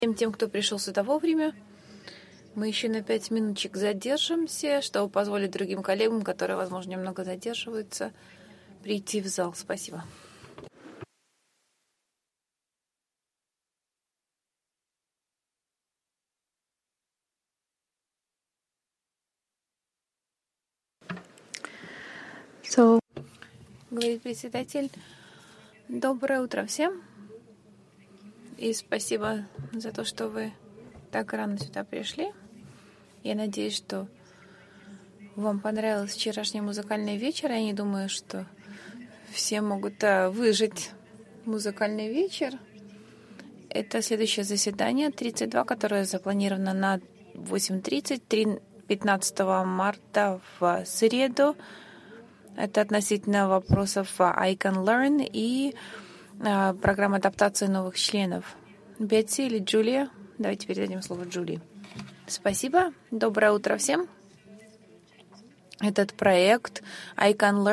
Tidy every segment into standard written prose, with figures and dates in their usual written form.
Тем, кто пришел сюда вовремя. Мы еще на 5 минуточек задержимся, чтобы позволить другим коллегам, которые, возможно, немного задерживаются, прийти в зал. Спасибо. Говорит председатель. Доброе утро всем. И спасибо за то, что вы так рано сюда пришли. Я надеюсь, что вам понравился вчерашний музыкальный вечер. Я не думаю, что все могут выжить музыкальный вечер. Это следующее заседание 32, которое запланировано на 8:30, 15 марта в среду. Это относительно вопросов I Can Learn и программа адаптации новых членов. Бетси или Джулия? Давайте передадим слово Джулии. Спасибо. Доброе утро всем. Этот проект I Can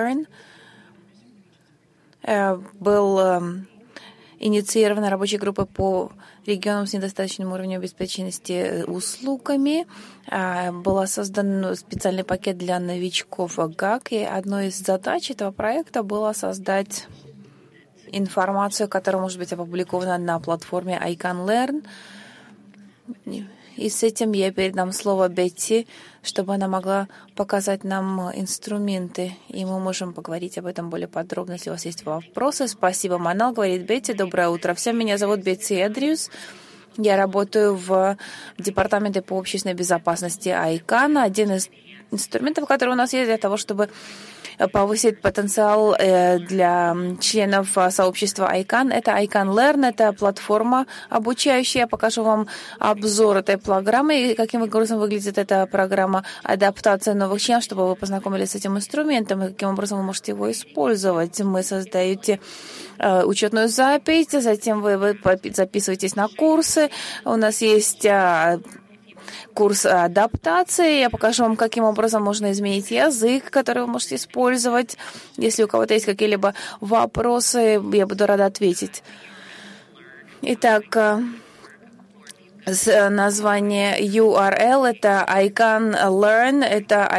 Learn был инициирован рабочей группой по регионам с недостаточным уровнем обеспеченности услугами. Был создан специальный пакет для новичков ГАК, и одной из задач этого проекта было создать информацию, которая может быть опубликована на платформе I Can Learn. И с этим я передам слово Бетти, чтобы она могла показать нам инструменты, и мы можем поговорить об этом более подробно, если у вас есть вопросы. Спасибо, Манал, говорит Бетти. Доброе утро всем. Меня зовут Бетти Эдриус. Я работаю в департаменте по общественной безопасности ICANN. Один из инструментов, которые у нас есть для того, чтобы повысить потенциал для членов сообщества ICANN. Это I Can Learn, это платформа обучающая. Я покажу вам обзор этой программы и каким образом выглядит эта программа адаптации новых членов, чтобы вы познакомились с этим инструментом и каким образом вы можете его использовать. Мы создаете учетную запись, затем вы записываетесь на курсы. У нас есть курс адаптации. Я покажу вам, каким образом можно изменить язык, который вы можете использовать. Если у кого-то есть какие-либо вопросы, я буду рада ответить. Итак, название URL — это I Can Learn, это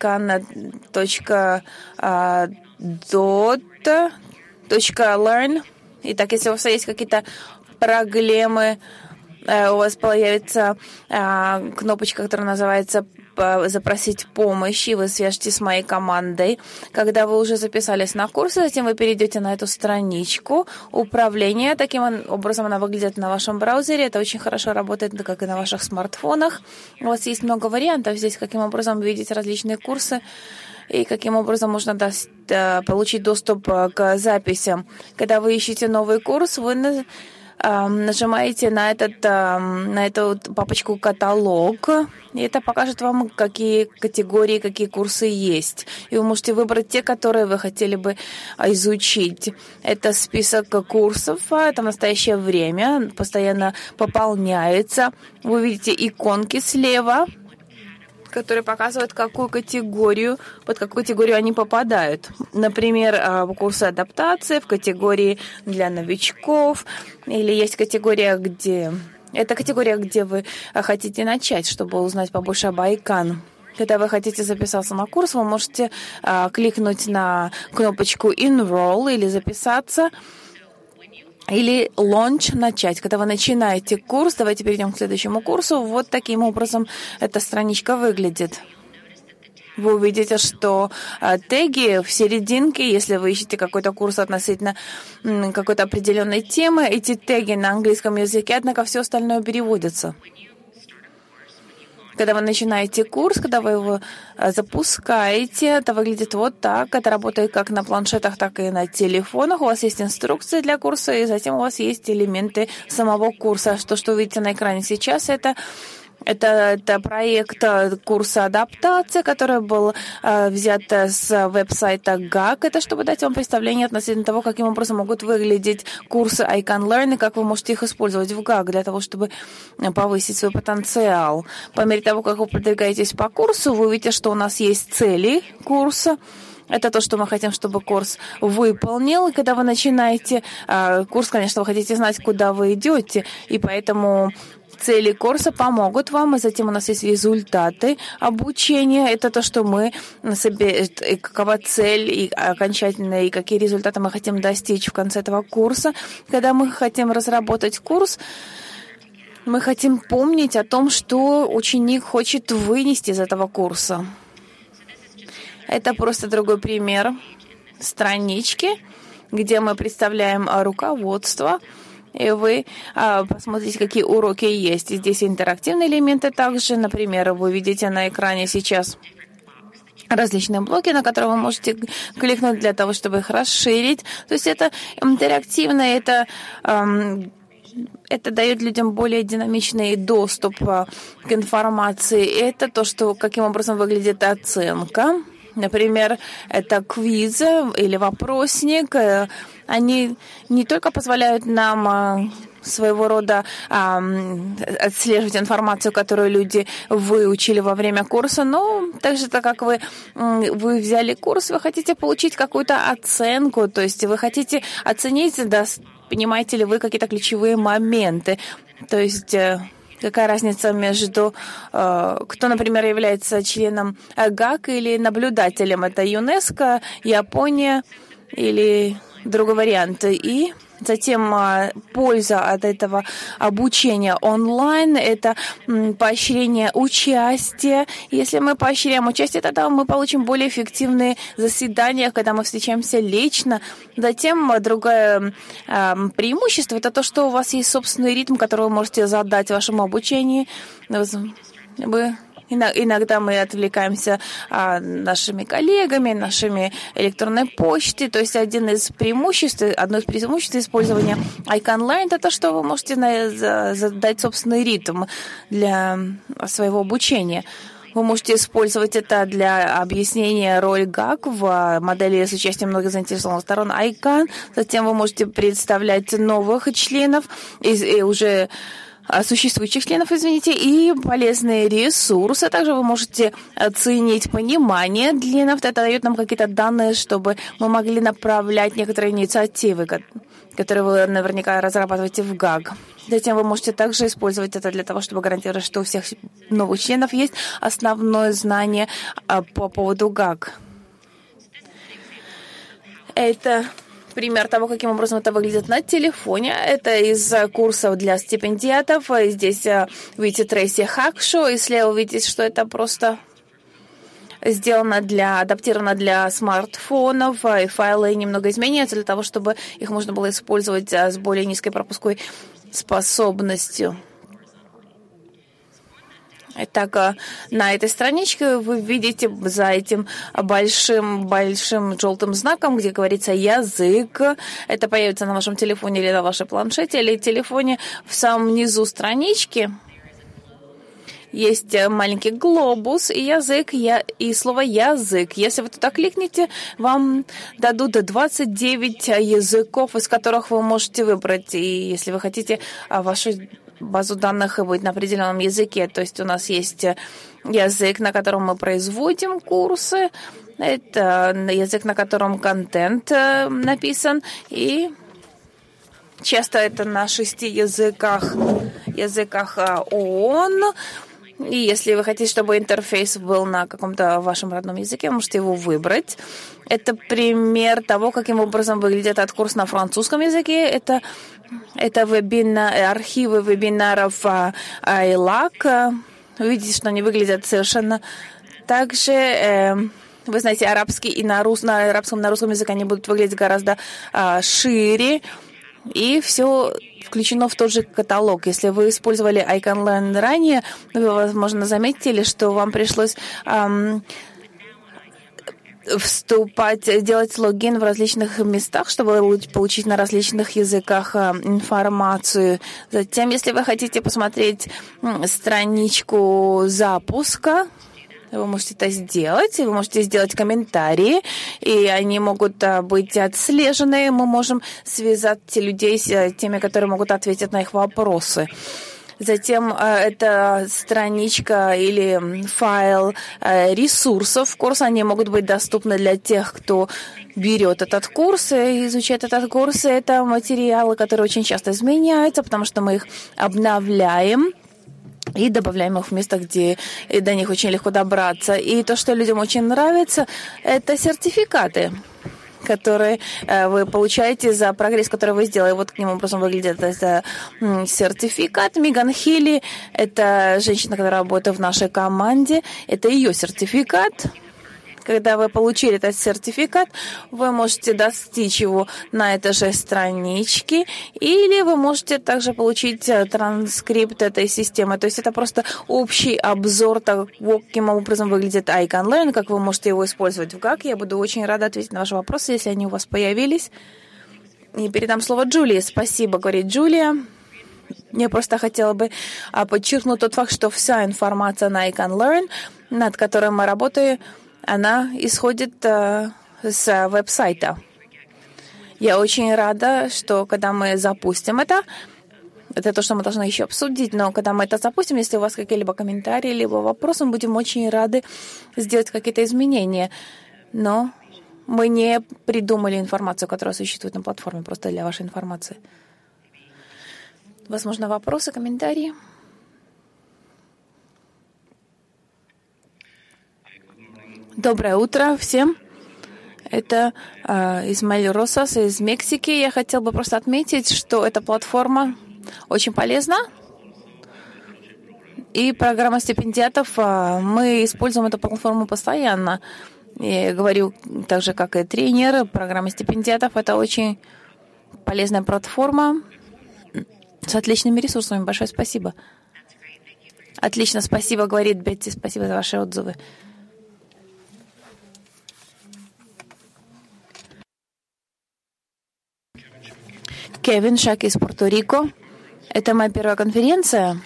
ican.learn. Итак, если у вас есть какие-то проблемы, у вас появится кнопочка, которая называется «Запросить помощь», и вы свяжетесь с моей командой. Когда вы уже записались на курс, затем вы перейдете на эту страничку управления. Таким образом она выглядит на вашем браузере. Это очень хорошо работает, как и на ваших смартфонах. У вас есть много вариантов здесь, каким образом видеть различные курсы и каким образом можно получить доступ к записям. Когда вы ищете новый курс, вы нажимаете на эту папочку «Каталог», и это покажет вам, какие категории, какие курсы есть. И вы можете выбрать те, которые вы хотели бы изучить. Это список курсов, это в настоящее время постоянно пополняется. Вы видите иконки слева, которые показывают, под какую категорию они попадают. Например, курсы адаптации в категории для новичков, или есть категория, где вы хотите начать, чтобы узнать побольше об ICANN. Когда вы хотите записаться на курс, вы можете кликнуть на кнопочку Enroll или записаться, или launch — начать. Когда вы начинаете курс, давайте перейдем к следующему курсу. Вот таким образом эта страничка выглядит. Вы увидите, что теги в серединке, если вы ищете какой-то курс относительно какой-то определенной темы, эти теги на английском языке, однако все остальное переводится. Когда вы начинаете курс, когда вы его запускаете, это выглядит вот так. Это работает как на планшетах, так и на телефонах. У вас есть инструкции для курса, и затем у вас есть элементы самого курса. То, что вы видите на экране сейчас, это проект курса адаптации, который был взят с веб-сайта ГАК. Это чтобы дать вам представление относительно того, каким образом могут выглядеть курсы I Can Learn и как вы можете их использовать в ГАК для того, чтобы повысить свой потенциал. По мере того, как вы продвигаетесь по курсу, вы увидите, что у нас есть цели курса. Это то, что мы хотим, чтобы курс выполнил. И когда вы начинаете курс, конечно, вы хотите знать, куда вы идете, и поэтому цели курса помогут вам, и затем у нас есть результаты обучения. Это то, что мы себе, какова цель и окончательно, и какие результаты мы хотим достичь в конце этого курса. Когда мы хотим разработать курс, мы хотим помнить о том, что ученик хочет вынести из этого курса. Это просто другой пример странички, где мы представляем руководство, и вы посмотрите, какие уроки есть. И здесь интерактивные элементы также. Например, вы видите на экране сейчас различные блоки, на которые вы можете кликнуть для того, чтобы их расширить. То есть это интерактивно, это дает людям более динамичный доступ к информации. И это то, что, каким образом выглядит оценка. Например, это квиз или вопросник. Они не только позволяют нам своего рода отслеживать информацию, которую люди выучили во время курса, но также, так как вы взяли курс, вы хотите получить какую-то оценку, то есть вы хотите оценить, понимаете ли вы какие-то ключевые моменты. То есть какая разница между, кто, например, является членом ГАК или наблюдателем? Это ЮНЕСКО, Япония или другой вариант. И затем польза от этого обучения онлайн – это поощрение участия. Если мы поощряем участие, тогда мы получим более эффективные заседания, когда мы встречаемся лично. Затем другое преимущество – это то, что у вас есть собственный ритм, который вы можете задать вашему обучению. Иногда мы отвлекаемся нашими коллегами, нашими электронной почтой. То есть одно из преимуществ использования iConline – это то, что вы можете задать собственный ритм для своего обучения. Вы можете использовать это для объяснения роли ГАК в модели с участием многих заинтересованных сторон ICANN. Затем вы можете представлять новых членов и уже существующих членов, и полезные ресурсы. Также вы можете оценить понимание членов. Это дает нам какие-то данные, чтобы мы могли направлять некоторые инициативы, которые вы наверняка разрабатываете в ГАГ. Затем вы можете также использовать это для того, чтобы гарантировать, что у всех новых членов есть основное знание по поводу ГАГ. Это пример того, каким образом это выглядит на телефоне. Это из курсов для стипендиатов. Здесь видите Трейси Хакшу, и слева видите, что это просто сделано адаптировано для смартфонов, и файлы немного изменяются для того, чтобы их можно было использовать с более низкой пропускной способностью. Итак, на этой страничке вы видите за этим большим желтым знаком, где говорится «язык». Это появится на вашем телефоне или на вашей планшете, или телефоне. В самом низу странички есть маленький глобус и язык, и слово «язык». Если вы туда кликнете, вам дадут 29 языков, из которых вы можете выбрать. И если вы хотите вашу базу данных будет на определенном языке. То есть у нас есть язык, на котором мы производим курсы. Это язык, на котором контент написан. И часто это на 6 языках ООН. И если вы хотите, чтобы интерфейс был на каком-то вашем родном языке, вы можете его выбрать. Это пример того, каким образом выглядит этот курс на французском языке. Это архивы вебинаров ILAC. Вы видите, что они выглядят совершенно так же. Вы знаете, арабский и на русском языке они будут выглядеть гораздо шире. И все включено в тот же каталог. Если вы использовали iConline ранее, вы, возможно, заметили, что вам пришлось делать логин в различных местах, чтобы получить на различных языках информацию. Затем, если вы хотите посмотреть страничку запуска, вы можете это сделать, вы можете сделать комментарии, и они могут быть отслежены. Мы можем связать людей с теми, которые могут ответить на их вопросы. Затем это страничка или файл ресурсов курса. Они могут быть доступны для тех, кто берет этот курс и изучает этот курс. Это материалы, которые очень часто изменяются, потому что мы их обновляем и добавляем их в место, где до них очень легко добраться. И то, что людям очень нравится, это сертификаты, которые вы получаете за прогресс, который вы сделали. Вот каким образом выглядит этот сертификат. Меган Хилли — это женщина, которая работает в нашей команде. Это ее сертификат. Когда вы получили этот сертификат, вы можете достичь его на этой же страничке, или вы можете также получить транскрипт этой системы. То есть это просто общий обзор того, каким образом выглядит iCanLearn, как вы можете его использовать в ГАК. Я буду очень рада ответить на ваши вопросы, если они у вас появились. И передам слово Джулии. Спасибо, говорит Джулия. Я просто хотела бы подчеркнуть тот факт, что вся информация на iCanLearn, над которой мы работаем, она исходит с веб-сайта. Я очень рада, что когда мы запустим это то, что мы должны еще обсудить, но когда мы это запустим, если у вас какие-либо комментарии, либо вопросы, мы будем очень рады сделать какие-то изменения. Но мы не придумали информацию, которая существует на платформе, просто для вашей информации. Возможно, вопросы, комментарии? Доброе утро всем. Это Исмаэль Росас из Мексики. Я хотел бы просто отметить, что эта платформа очень полезна. И программа стипендиатов, мы используем эту платформу постоянно. Я говорю так же, как и тренер. Программа стипендиатов — это очень полезная платформа с отличными ресурсами. Большое спасибо. Отлично, спасибо, говорит Бетти. Спасибо за ваши отзывы. Кевин Шак из Пуэрто-Рико. Это моя первая конференция.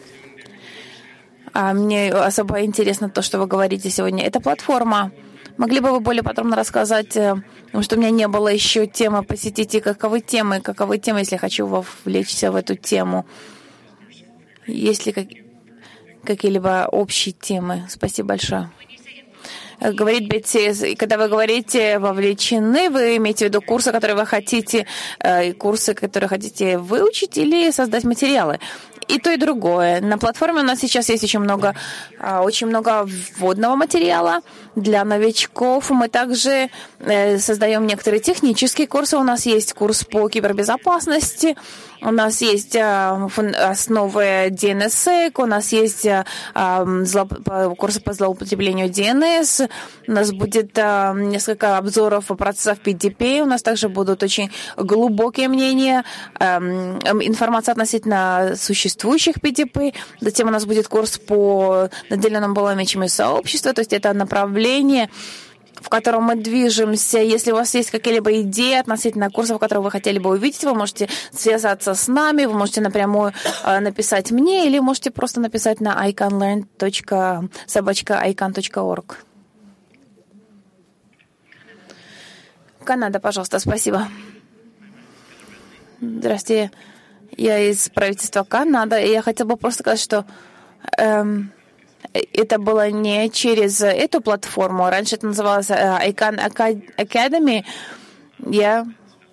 Мне особо интересно то, что вы говорите сегодня. Это платформа. Могли бы вы более подробно рассказать, потому что у меня не было еще темы посетить, и каковы темы, если хочу вовлечься в эту тему? Есть ли какие-либо общие темы? Спасибо большое. Говорит Бетти, когда вы говорите «вовлечены», вы имеете в виду курсы, которые вы хотите, курсы, которые хотите выучить или создать материалы? И то, и другое. На платформе у нас сейчас есть очень много вводного материала для новичков. Мы также создаем некоторые технические курсы. У нас есть курс по кибербезопасности, у нас есть основы DNSSEC, у нас есть курсы по злоупотреблению DNS, у нас будет несколько обзоров процессов PDP, у нас также будут очень глубокие мнения, информация относительно существующих PDP, затем у нас будет курс по наделенным полномочиями сообщества, то есть это направление, в котором мы движемся. Если у вас есть какие-либо идеи относительно курсов, которые вы хотели бы увидеть, вы можете связаться с нами, вы можете напрямую написать мне, или можете просто написать на icanlearn.org. Канада, пожалуйста, спасибо. Здравствуйте. Я из правительства Канады, и я хотела бы просто сказать, что это было не через эту платформу. Раньше это называлось ICANN Academy. Я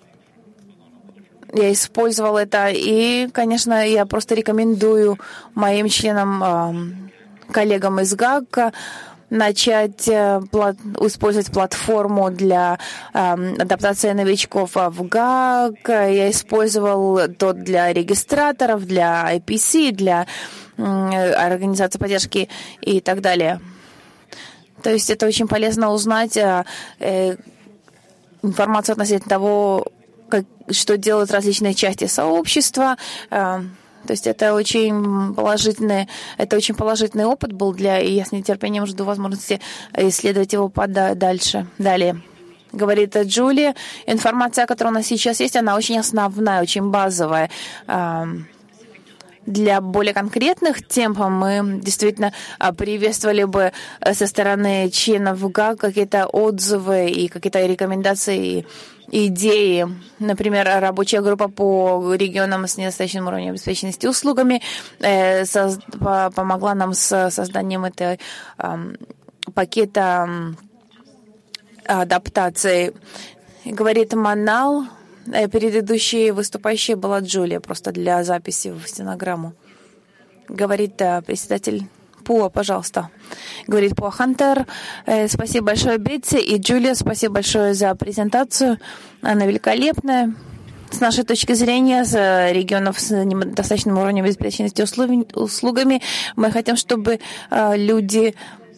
использовал это. И, конечно, я просто рекомендую моим членам, коллегам из ГАК начать использовать платформу для адаптации новичков в ГАК. Я использовал тот для регистраторов, для IPC, для организации поддержки и так далее. То есть это очень полезно узнать информацию относительно того, что делают различные части сообщества. То есть это очень положительный опыт был и я с нетерпением жду возможности исследовать его дальше. Далее. Говорит Джулия, информация, которая у нас сейчас есть, она очень основная, очень базовая. Для более конкретных тем мы действительно приветствовали бы со стороны членов ГАК какие-то отзывы и какие-то рекомендации и идеи. Например, рабочая группа по регионам с недостаточным уровнем обеспеченности услугами помогла нам с созданием этого пакета адаптации. Говорит Манал. Предыдущей выступающей была Джулия, просто для записи в стенограмму. Говорит председатель Пуа, пожалуйста. Говорит Пуа Хантер. Спасибо большое, Бетти и Джулия. Спасибо большое за презентацию. Она великолепная. С нашей точки зрения, с регионов с недостаточным уровнем обеспеченности услугами, мы хотим, чтобы люди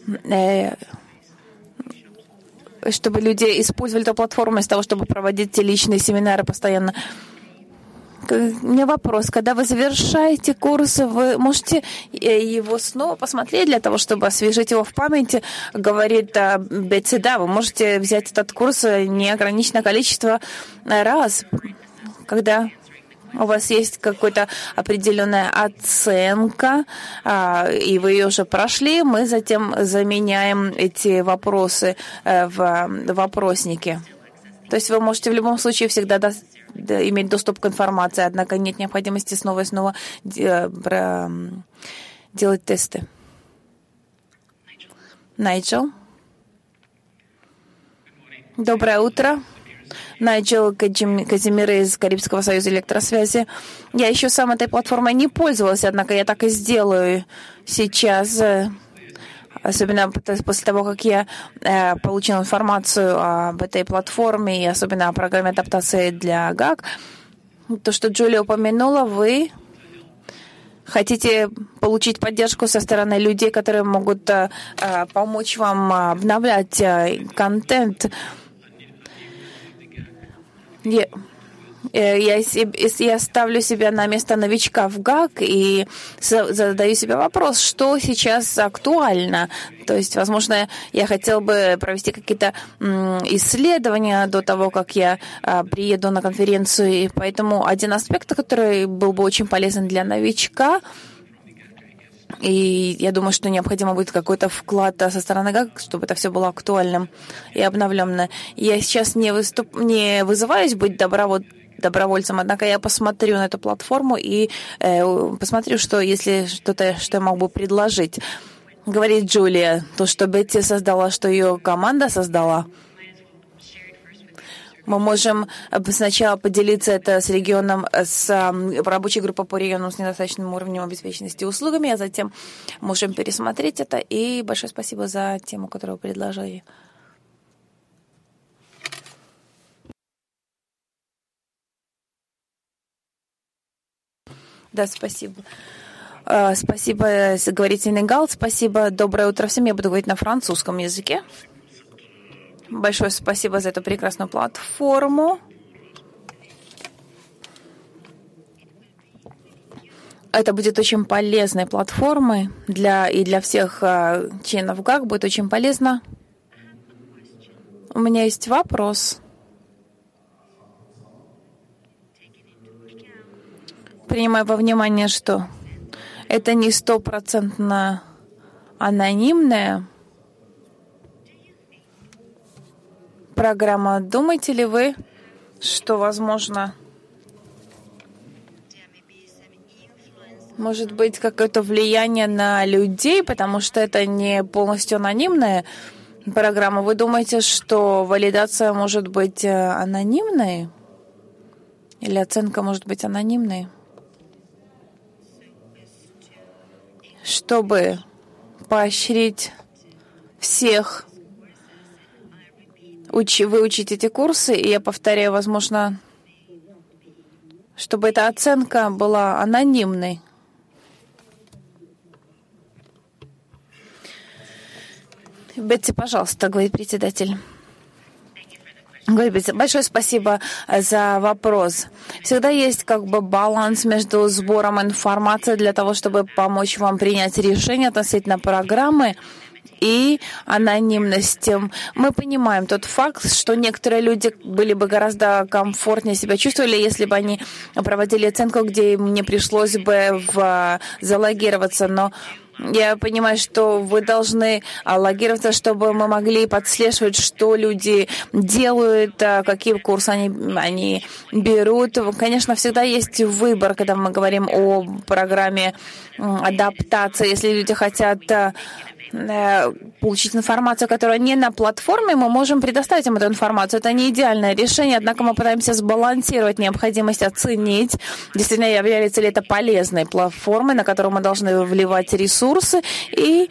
использовали эту платформу вместо того, чтобы проводить те личные семинары постоянно. У меня вопрос. Когда вы завершаете курс, вы можете его снова посмотреть для того, чтобы освежить его в памяти? Говорит Бетси, да, вы можете взять этот курс неограниченное количество раз, когда у вас есть какая-то определенная оценка, и вы ее уже прошли, мы затем заменяем эти вопросы в вопросники. То есть вы можете в любом случае всегда иметь доступ к информации, однако нет необходимости снова и снова делать тесты. Найджел. Доброе утро. Найджел Казимир из Карибского союза электросвязи. Я еще сам этой платформой не пользовалась, однако я так и сделаю сейчас, особенно после того, как я получила информацию об этой платформе и особенно о программе адаптации для ГАК. То, что Джулия упомянула, вы хотите получить поддержку со стороны людей, которые могут помочь вам обновлять контент. Я ставлю себя на место новичка в ГАК и задаю себе вопрос, что сейчас актуально. То есть, возможно, я хотел бы провести какие-то исследования до того, как я приеду на конференцию. И поэтому один аспект, который был бы очень полезен для новичка, и я думаю, что необходимо будет какой-то вклад со стороны ГАК, чтобы это все было актуальным и обновленным. Я сейчас не вызываюсь быть добровольцем, однако я посмотрю на эту платформу и посмотрю, что если что-то, что я мог бы предложить. Говорит Джулия, то, что Бетти создала, что ее команда создала. Мы можем сначала поделиться это с регионом, с рабочей группой по регионам с недостаточным уровнем обеспеченности услугами, а затем можем пересмотреть это. И большое спасибо за тему, которую вы предложили. Да, спасибо. Спасибо, говорит Сенегал. Спасибо. Доброе утро всем. Я буду говорить на французском языке. Большое спасибо за эту прекрасную платформу. Это будет очень полезной платформой для всех членов ГАК. Будет очень полезно. У меня есть вопрос. Принимая во внимание, что это не 100% анонимная программа. Думаете ли вы, что, возможно, может быть какое-то влияние на людей, потому что это не полностью анонимная программа? Вы думаете, что валидация может быть анонимной? Или оценка может быть анонимной? Чтобы поощрить всех выучить эти курсы, и я повторяю, возможно, чтобы эта оценка была анонимной. Бетти, пожалуйста, говорит председатель. Большое спасибо за вопрос. Всегда есть баланс между сбором информации для того, чтобы помочь вам принять решение относительно программы и анонимность. Мы понимаем тот факт, что некоторые люди были бы гораздо комфортнее себя чувствовали, если бы они проводили оценку, где им не пришлось бы залогироваться. Но я понимаю, что вы должны логироваться, чтобы мы могли подслеживать, что люди делают, какие курсы они берут. Конечно, всегда есть выбор, когда мы говорим о программе адаптации. Если люди хотят получить информацию, которая не на платформе, мы можем предоставить им эту информацию. Это не идеальное решение, однако мы пытаемся сбалансировать необходимость оценить, действительно является ли это полезной платформой, на которую мы должны вливать ресурсы, и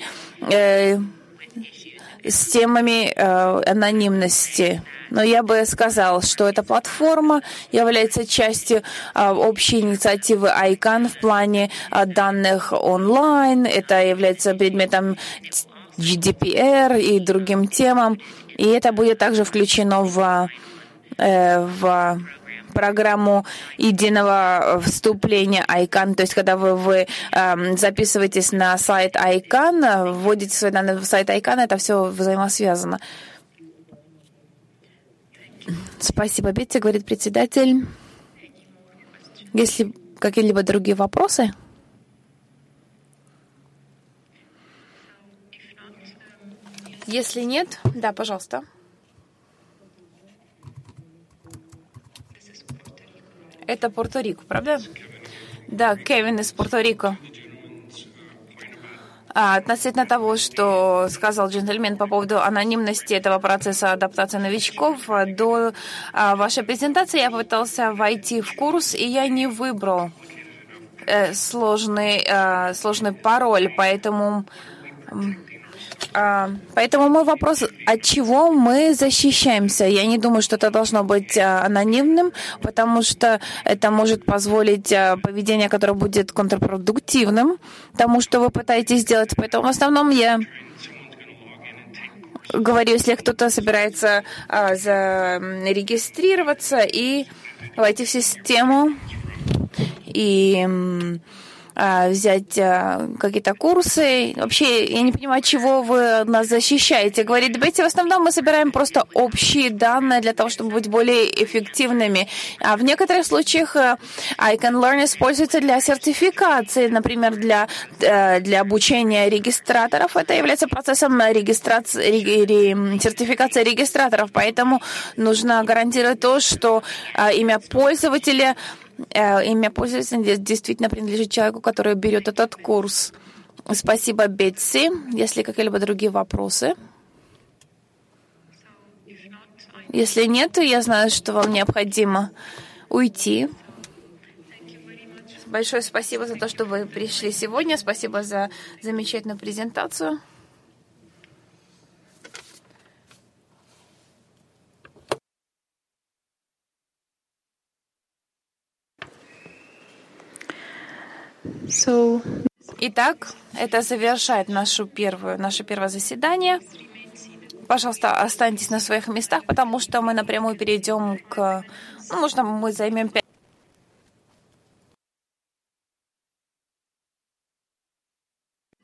с темами анонимности. Но я бы сказал, что эта платформа является частью общей инициативы ICANN в плане данных онлайн. Это является предметом GDPR и другим темам. И это будет также включено в программу единого вступления ICANN. То есть, когда вы записываетесь на сайт ICANN, вводите свои данные в сайт ICANN, это все взаимосвязано. Спасибо, Бетти, говорит председатель. Есть ли какие-либо другие вопросы? Если нет, да, пожалуйста. Это Пуэрто-Рико, правда? Да, Кевин из Пуэрто-Рико. Относительно того, что сказал джентльмен по поводу анонимности этого процесса адаптации новичков, до вашей презентации я попытался войти в курс, и я не выбрал сложный пароль, поэтому мой вопрос, от чего мы защищаемся? Я не думаю, что это должно быть анонимным, потому что это может позволить поведение, которое будет контрпродуктивным тому, что вы пытаетесь сделать. Поэтому в основном я говорю, если кто-то собирается зарегистрироваться и войти в систему и взять какие-то курсы. Вообще, я не понимаю, чего вы нас защищаете. Говорит Бетти, в основном мы собираем просто общие данные для того, чтобы быть более эффективными. А в некоторых случаях ICANN Learn используется для сертификации, например, для обучения регистраторов. Это является процессом сертификации регистраторов, поэтому нужно гарантировать то, что имя пользователя действительно принадлежит человеку, который берет этот курс. Спасибо, Бетси. Есть ли какие-либо другие вопросы? Если нет, то я знаю, что вам необходимо уйти. Большое спасибо за то, что вы пришли сегодня. Спасибо за замечательную презентацию. Итак, это завершает наше первое заседание. Пожалуйста, останьтесь на своих местах, потому что мы напрямую перейдем мы займем 5